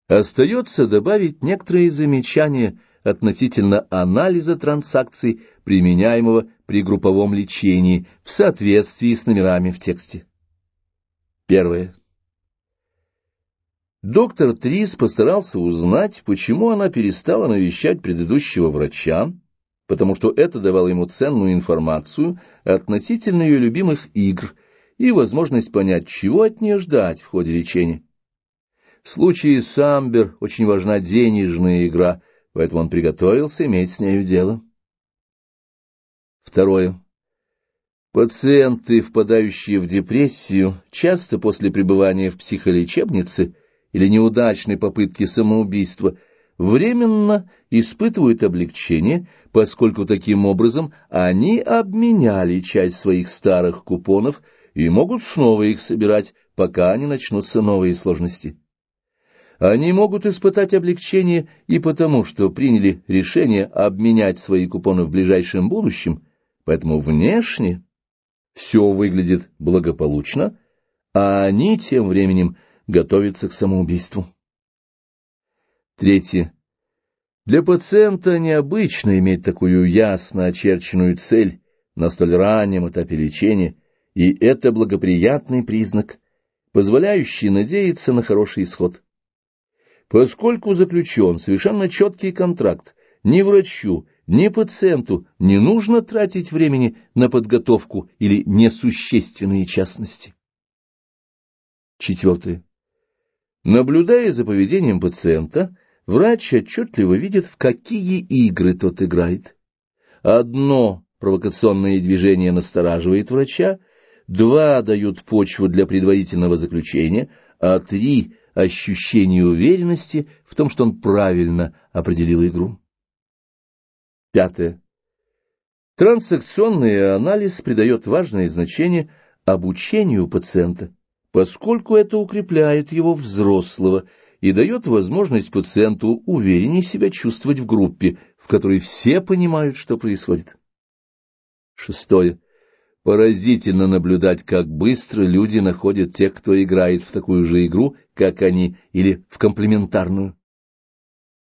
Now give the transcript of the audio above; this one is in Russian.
Остается добавить некоторые замечания относительно анализа транзакций, применяемого при групповом лечении в соответствии с номерами в тексте. Первое. Доктор Трис постарался узнать, почему она перестала навещать предыдущего врача, потому что это давало ему ценную информацию относительно ее любимых игр и возможность понять, чего от нее ждать в ходе лечения. В случае с Амбер очень важна денежная игра, поэтому он приготовился иметь с нею дело. Второе. Пациенты, впадающие в депрессию, часто после пребывания в психолечебнице или неудачной попытки самоубийства, временно испытывают облегчение, поскольку таким образом они обменяли часть своих старых купонов и могут снова их собирать, пока не начнутся новые сложности. Они могут испытать облегчение и потому, что приняли решение обменять свои купоны в ближайшем будущем, поэтому внешне все выглядит благополучно, а они тем временем готовятся к самоубийству. Третье. Для пациента необычно иметь такую ясно очерченную цель на столь раннем этапе лечения, и это благоприятный признак, позволяющий надеяться на хороший исход. Поскольку заключен совершенно четкий контракт, ни врачу, ни пациенту не нужно тратить времени на подготовку или несущественные частности. Четвертое. Наблюдая за поведением пациента, врач отчетливо видит, в какие игры тот играет. Одно провокационное движение настораживает врача, два дают почву для предварительного заключения, а три — ощущение уверенности в том, что он правильно определил игру. Пятое. Транзакционный анализ придает важное значение обучению пациента, поскольку это укрепляет его взрослого и дает возможность пациенту увереннее себя чувствовать в группе, в которой все понимают, что происходит. Шестое. Поразительно наблюдать, как быстро люди находят тех, кто играет в такую же игру, как они, или в комплементарную.